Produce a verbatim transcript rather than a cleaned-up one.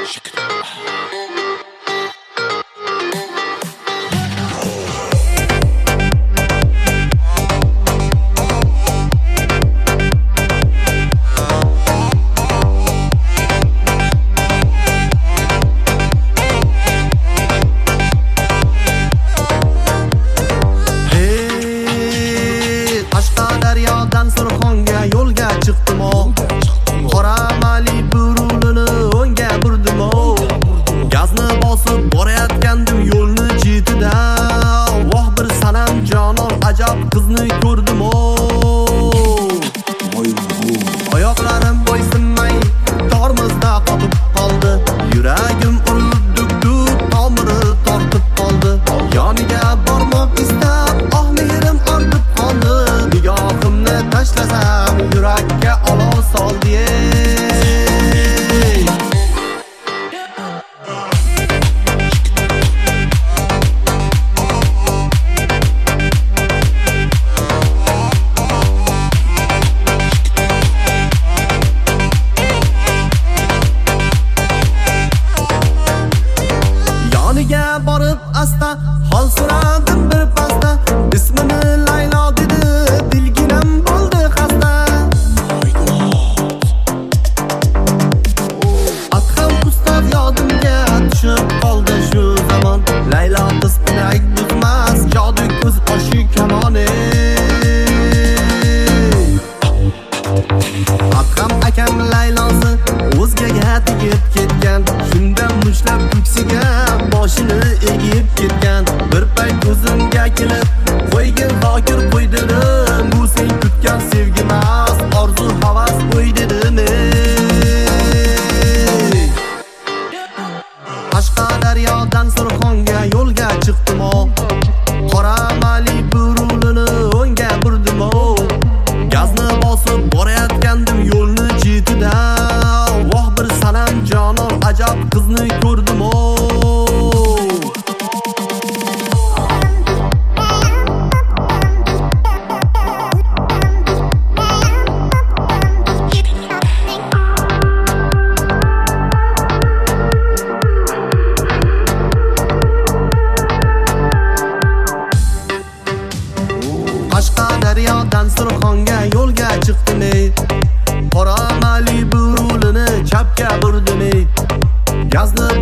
Surxonga yo'lga chiqdim o, qora Malibu rulini o'ngga burdim o. Gazni bosib borayotgandim yo'lni chetida, voh bir sanam jonon ajab qizni ko'rdim o. Oyoqlarim bo'ysinmay tormizda qotib qoldi, yuragim urilib duk-duk tomiri tortib qoldi. Yoniga bormoq istab oh mehrim ortib qoldi, nigohimni tashlasam yurakka olov soldi. Yoniga borib asta hol so'radim bir pasta, ismini Laylo dedi, dilginam bo'ldi xasta. Atkam ustoz yodimga tushib qoldi shu zamon, Laylo qiz pinak buzmas, jodi ko'z qoshi kamoni. Atkam akam Laylosi o'zgaga tegib ketgan, shunda mushlab ko'ksiga boshini egib ketgan. Bir payt o'zimga kelib qo'ygin zokir qo'y dedim, bu sen kutgan sevgi emas, orzu havas qo'y dedim. Qashqadaryodan Surxonga yo'lga chiqdim o, qora Malibu rulini o'ngga burdim o. Gazni bosib borayotgandim yo'lni chetida, voh bir sanam jonon ajab qizni ko'rdim o. Qashqadaryodan Surxonga yo'lga chiqdim ey, qora Malibu rulini chapga burdim ey. Gazni